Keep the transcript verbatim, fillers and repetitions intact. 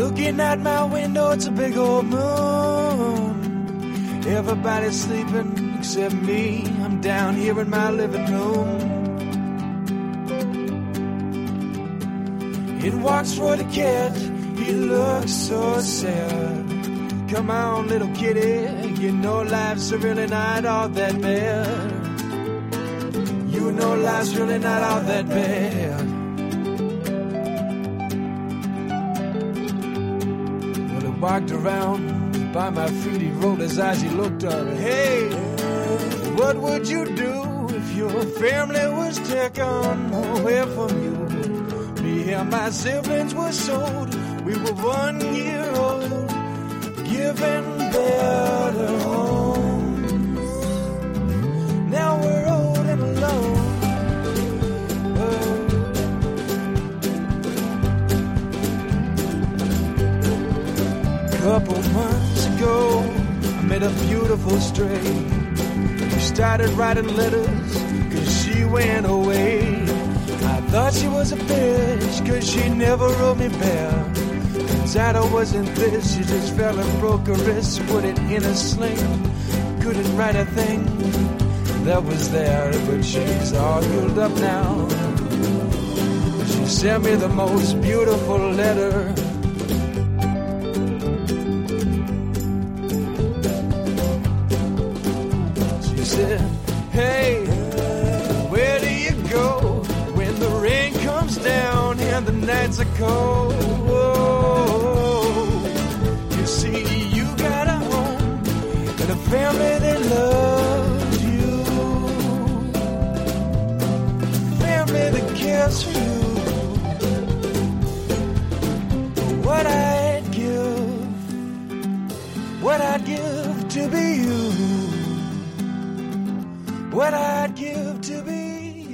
Looking out my window, it's a big old moon. Everybody's sleeping except me. I'm down here in my living room. It walks for the cat, he looks so sad. Come on, little kitty, you know life's really not all that bad. You know life's really not all that bad. Well, he walked around by my feet, he rolled his eyes, he looked up. Hey, what would you do if your family was taken away from you? Me and my siblings were sold, we were one year old, given better homes. Now we're old and alone. A couple months ago, I met a beautiful stray. We started writing letters, cause she went away. I thought she was a bitch, cause she never wrote me back. Zada wasn't this, she just fell and broke her wrist, put it in a sling, couldn't write a thing that was there, but she's all healed up now. She sent me the most beautiful letter. She said, hey, where do you go when the rain comes down and the nights are cold? See, you got a home and a family that loves you, family that cares for you. What I'd give, what I'd give to be you, what I'd give to be